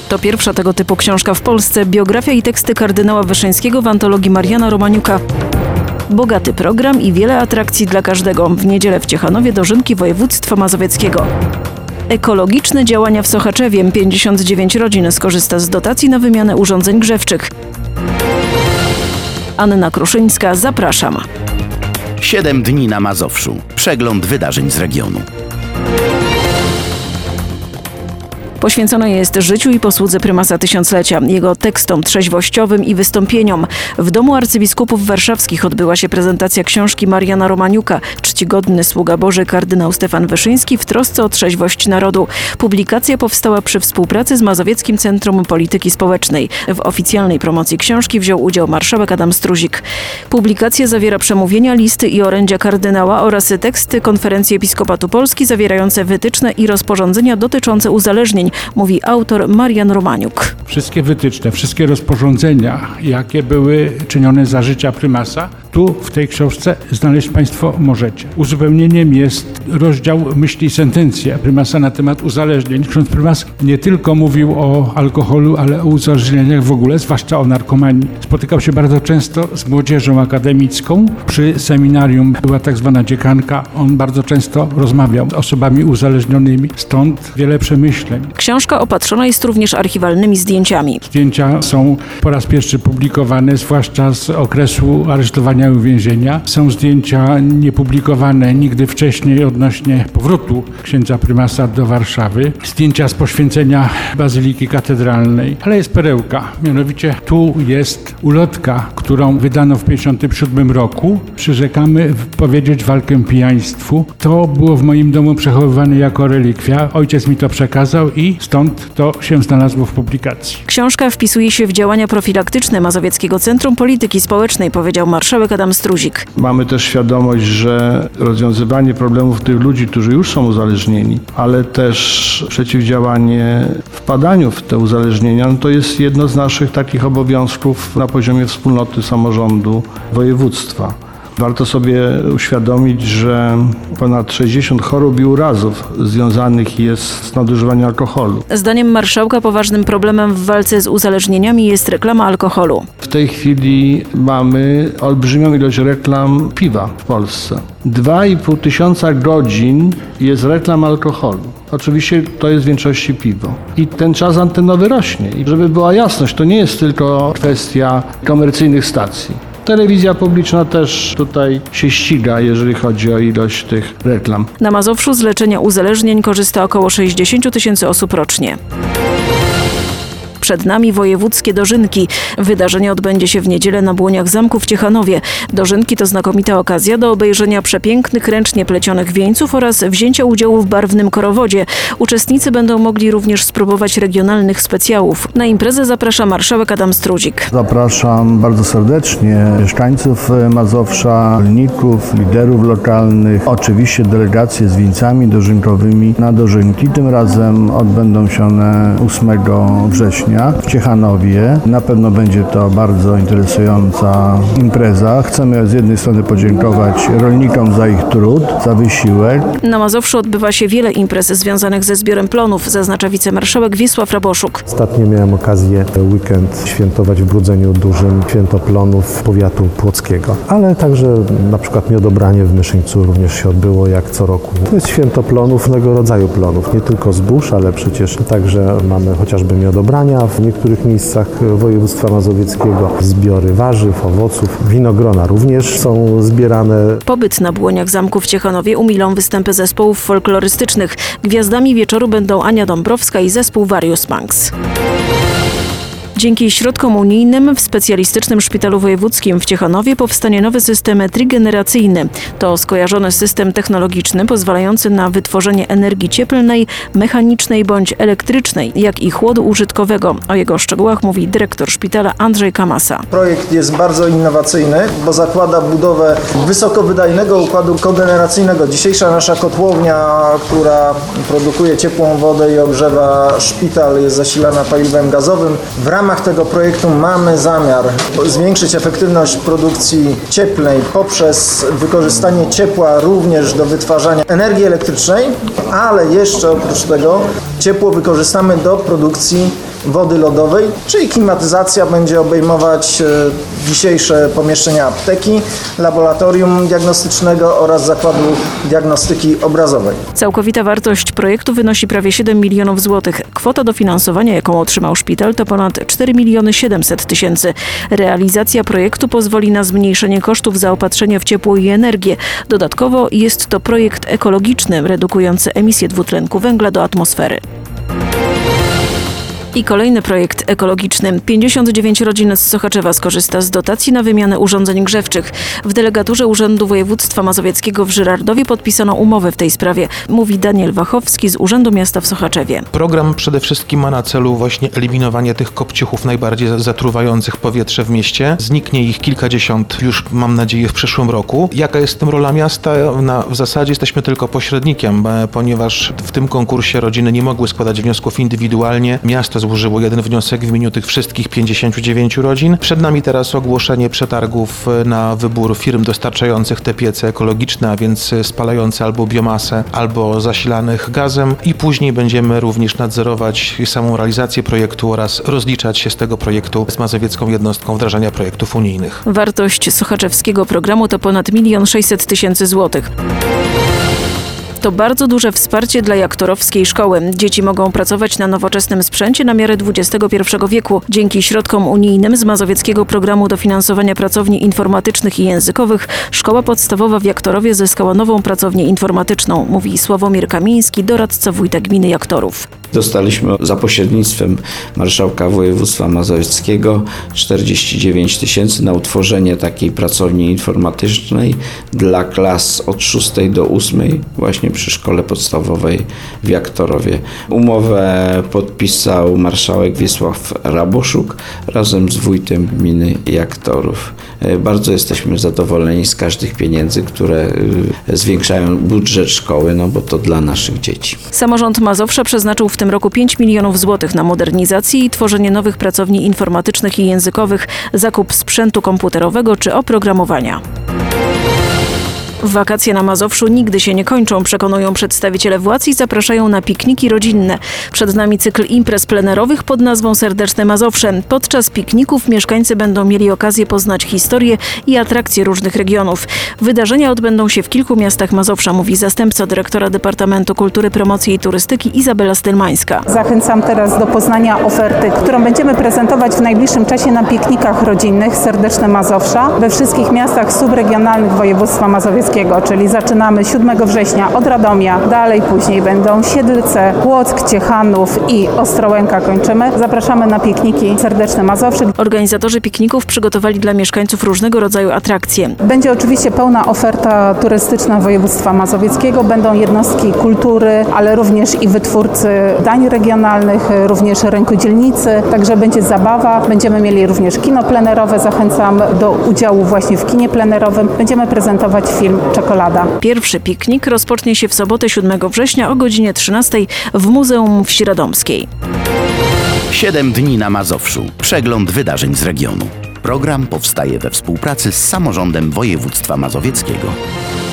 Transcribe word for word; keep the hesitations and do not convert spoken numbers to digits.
To pierwsza tego typu książka w Polsce. Biografia i teksty kardynała Wyszyńskiego w antologii Mariana Romaniuka. Bogaty program i wiele atrakcji dla każdego. W niedzielę w Ciechanowie dożynki województwa mazowieckiego. Ekologiczne działania w Sochaczewie. pięćdziesiąt dziewięć rodzin skorzysta z dotacji na wymianę urządzeń grzewczych. Anna Kruszyńska, zapraszam. Siedem dni na Mazowszu. Przegląd wydarzeń z regionu. Poświęcone jest życiu i posłudze prymasa tysiąclecia, jego tekstom trzeźwościowym i wystąpieniom. W Domu Arcybiskupów Warszawskich odbyła się prezentacja książki Mariana Romaniuka Czcigodny Sługa Boży kardynał Stefan Wyszyński w trosce o trzeźwość narodu. Publikacja powstała przy współpracy z Mazowieckim Centrum Polityki Społecznej. W oficjalnej promocji książki wziął udział marszałek Adam Struzik. Publikacja zawiera przemówienia, listy i orędzia kardynała oraz teksty Konferencji Episkopatu Polski zawierające wytyczne i rozporządzenia dotyczące uzależnień, mówi autor Marian Romaniuk. Wszystkie wytyczne, wszystkie rozporządzenia, jakie były czynione za życia prymasa, tu w tej książce znaleźć Państwo możecie. Uzupełnieniem jest rozdział myśli i sentencje prymasa na temat uzależnień. Ksiądz prymas nie tylko mówił o alkoholu, ale o uzależnieniach w ogóle, zwłaszcza o narkomanii. Spotykał się bardzo często z młodzieżą akademicką. Przy seminarium była tak zwana dziekanka. On bardzo często rozmawiał z osobami uzależnionymi, stąd wiele przemyśleń. Książka opatrzona jest również archiwalnymi zdjęciami. Zdjęcia są po raz pierwszy publikowane, zwłaszcza z okresu aresztowania i uwięzienia. Są zdjęcia niepublikowane nigdy wcześniej odnośnie powrotu księdza prymasa do Warszawy. Zdjęcia z poświęcenia Bazyliki Katedralnej. Ale jest perełka, mianowicie tu jest ulotka, którą wydano w tysiąc dziewięćset pięćdziesiątym siódmym roku. Przyrzekamy powiedzieć walkę pijaństwu. To było w moim domu przechowywane jako relikwia. Ojciec mi to przekazał i stąd to się znalazło w publikacji. Książka wpisuje się w działania profilaktyczne Mazowieckiego Centrum Polityki Społecznej, powiedział marszałek Adam Struzik. Mamy też świadomość, że rozwiązywanie problemów tych ludzi, którzy już są uzależnieni, ale też przeciwdziałanie wpadaniu w te uzależnienia, no to jest jedno z naszych takich obowiązków na poziomie wspólnoty samorządu województwa. Warto sobie uświadomić, że ponad sześćdziesiąt chorób i urazów związanych jest z nadużywaniem alkoholu. Zdaniem marszałka poważnym problemem w walce z uzależnieniami jest reklama alkoholu. W tej chwili mamy olbrzymią ilość reklam piwa w Polsce. Dwa i pół tysiąca godzin jest reklam alkoholu. Oczywiście to jest w większości piwo. I ten czas antenowy rośnie. I żeby była jasność, to nie jest tylko kwestia komercyjnych stacji. Telewizja publiczna też tutaj się ściga, jeżeli chodzi o ilość tych reklam. Na Mazowszu z leczenia uzależnień korzysta około sześćdziesiąt tysięcy osób rocznie. Przed nami wojewódzkie dożynki. Wydarzenie odbędzie się w niedzielę na Błoniach Zamku w Ciechanowie. Dożynki to znakomita okazja do obejrzenia przepięknych, ręcznie plecionych wieńców oraz wzięcia udziału w barwnym korowodzie. Uczestnicy będą mogli również spróbować regionalnych specjałów. Na imprezę zaprasza marszałek Adam Struzik. Zapraszam bardzo serdecznie mieszkańców Mazowsza, rolników, liderów lokalnych, oczywiście delegacje z wieńcami dożynkowymi na dożynki. Tym razem odbędą się one ósmego września. W Ciechanowie. Na pewno będzie to bardzo interesująca impreza. Chcemy z jednej strony podziękować rolnikom za ich trud, za wysiłek. Na Mazowszu odbywa się wiele imprez związanych ze zbiorem plonów, zaznacza wicemarszałek Wiesław Raboszuk. Ostatnio miałem okazję weekend świętować w Brudzeniu Dużym, święto plonów powiatu płockiego. Ale także na przykład miodobranie w Myszyńcu również się odbyło jak co roku. To jest święto plonów, różnego rodzaju plonów, nie tylko zbóż, ale przecież także mamy chociażby miodobrania w niektórych miejscach województwa mazowieckiego, zbiory warzyw, owoców, winogrona również są zbierane. Pobyt na Błoniach Zamku w Ciechanowie umilą występy zespołów folklorystycznych. Gwiazdami wieczoru będą Ania Dąbrowska i zespół Various Punks. Dzięki środkom unijnym w specjalistycznym szpitalu wojewódzkim w Ciechanowie powstanie nowy system trigeneracyjny. To skojarzony system technologiczny pozwalający na wytworzenie energii cieplnej, mechanicznej bądź elektrycznej, jak i chłodu użytkowego. O jego szczegółach mówi dyrektor szpitala Andrzej Kamasa. Projekt jest bardzo innowacyjny, bo zakłada budowę wysokowydajnego układu kogeneracyjnego. Dzisiejsza nasza kotłownia, która produkuje ciepłą wodę i ogrzewa szpital, jest zasilana paliwem gazowym. W ramach W ramach tego projektu mamy zamiar zwiększyć efektywność produkcji cieplnej poprzez wykorzystanie ciepła również do wytwarzania energii elektrycznej, ale jeszcze oprócz tego ciepło wykorzystamy do produkcji wody lodowej, czyli klimatyzacja będzie obejmować dzisiejsze pomieszczenia apteki, laboratorium diagnostycznego oraz zakładu diagnostyki obrazowej. Całkowita wartość projektu wynosi prawie siedem milionów złotych. Kwota dofinansowania, jaką otrzymał szpital, to ponad cztery miliony siedemset tysięcy. Realizacja projektu pozwoli na zmniejszenie kosztów zaopatrzenia w ciepło i energię. Dodatkowo jest to projekt ekologiczny, redukujący emisję dwutlenku węgla do atmosfery. I kolejny projekt ekologiczny. pięćdziesiąt dziewięć rodzin z Sochaczewa skorzysta z dotacji na wymianę urządzeń grzewczych. W delegaturze Urzędu Województwa Mazowieckiego w Żyrardowie podpisano umowę w tej sprawie, mówi Daniel Wachowski z Urzędu Miasta w Sochaczewie. Program przede wszystkim ma na celu właśnie eliminowanie tych kopciuchów najbardziej zatruwających powietrze w mieście. Zniknie ich kilkadziesiąt już, mam nadzieję, w przyszłym roku. Jaka jest w tym rola miasta? Na, w zasadzie jesteśmy tylko pośrednikiem, ponieważ w tym konkursie rodziny nie mogły składać wniosków indywidualnie. Miasto złożyło jeden wniosek w imieniu tych wszystkich pięćdziesięciu dziewięciu rodzin. Przed nami teraz ogłoszenie przetargów na wybór firm dostarczających te piece ekologiczne, a więc spalające albo biomasę, albo zasilanych gazem i później będziemy również nadzorować samą realizację projektu oraz rozliczać się z tego projektu z mazowiecką jednostką wdrażania projektów unijnych. Wartość sochaczewskiego programu to ponad milion sześćset tysięcy złotych. To bardzo duże wsparcie dla Jaktorowskiej Szkoły. Dzieci mogą pracować na nowoczesnym sprzęcie na miarę dwudziestego pierwszego wieku. Dzięki środkom unijnym z Mazowieckiego Programu Dofinansowania Pracowni Informatycznych i Językowych Szkoła Podstawowa w Jaktorowie zyskała nową pracownię informatyczną, mówi Sławomir Kamiński, doradca wójta gminy Jaktorów. Dostaliśmy za pośrednictwem marszałka województwa mazowieckiego czterdzieści dziewięć tysięcy na utworzenie takiej pracowni informatycznej dla klas od szóstej do ósmej właśnie przy szkole podstawowej w Jaktorowie. Umowę podpisał marszałek Wiesław Raboszuk razem z wójtem gminy Jaktorów. Bardzo jesteśmy zadowoleni z każdych pieniędzy, które zwiększają budżet szkoły, no bo to dla naszych dzieci. Samorząd Mazowsza przeznaczył w tym roku pięć milionów złotych na modernizację i tworzenie nowych pracowni informatycznych i językowych, zakup sprzętu komputerowego czy oprogramowania. Wakacje na Mazowszu nigdy się nie kończą, przekonują przedstawiciele władz i zapraszają na pikniki rodzinne. Przed nami cykl imprez plenerowych pod nazwą Serdeczne Mazowsze. Podczas pikników mieszkańcy będą mieli okazję poznać historię i atrakcje różnych regionów. Wydarzenia odbędą się w kilku miastach Mazowsza, mówi zastępca dyrektora Departamentu Kultury, Promocji i Turystyki Izabela Stylmańska. Zachęcam teraz do poznania oferty, którą będziemy prezentować w najbliższym czasie na piknikach rodzinnych Serdeczne Mazowsza we wszystkich miastach subregionalnych województwa mazowieckiego. Czyli zaczynamy siódmego września od Radomia, dalej później będą Siedlce, Płock, Ciechanów i Ostrołęka kończymy. Zapraszamy na pikniki Serdeczne Mazowsze. Organizatorzy pikników przygotowali dla mieszkańców różnego rodzaju atrakcje. Będzie oczywiście pełna oferta turystyczna województwa mazowieckiego. Będą jednostki kultury, ale również i wytwórcy dań regionalnych, również rękodzielnicy. Także będzie zabawa. Będziemy mieli również kino plenerowe. Zachęcam do udziału właśnie w kinie plenerowym. Będziemy prezentować film Czekolada. Pierwszy piknik rozpocznie się w sobotę siódmego września o godzinie trzynastej w Muzeum Wsi Radomskiej. Siedem dni na Mazowszu. Przegląd wydarzeń z regionu. Program powstaje we współpracy z samorządem województwa mazowieckiego.